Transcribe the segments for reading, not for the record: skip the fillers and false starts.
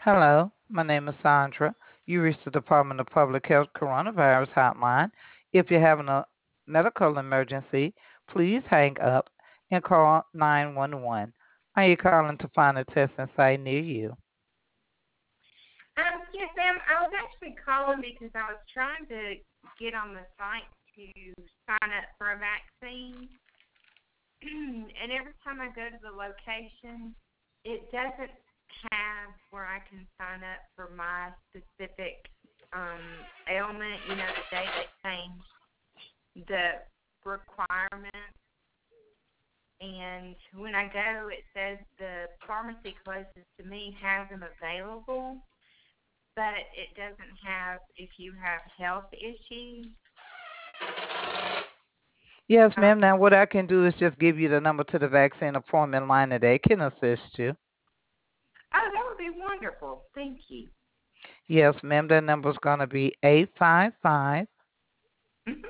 Hello, my name is Sandra. You reached the Department of Public Health Coronavirus Hotline. If you're having a medical emergency, please hang up and call 911. Are you calling to find a testing site near you? Yes, ma'am. I was actually calling because I was trying to get on the site to sign up for a vaccine, and every time I go to the location, it doesn't have where I can sign up for my specific ailment. You know, the day they changed the requirements, and when I go, it says the pharmacy closest to me has them available, but it doesn't have if you have health issues. Yes, Um, ma'am. Now, what I can do is just give you the number to the vaccine appointment line and they can assist you. oh, that would be wonderful. Thank you. Yes, ma'am. That number is going to be 855 Mhm.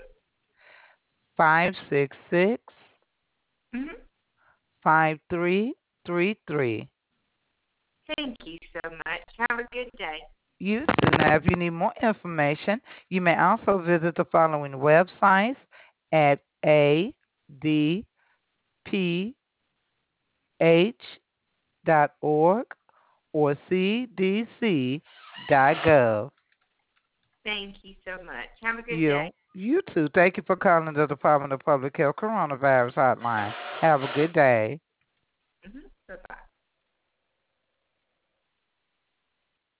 566 Mhm. 5333. Thank you so much. Have a good day. You too. Now, if you need more information, you may also visit the following websites at adph.org or cdc.gov. Thank you so much. Have a good day. You too. Thank you for calling the Department of Public Health Coronavirus Hotline. Have a good day. Bye bye.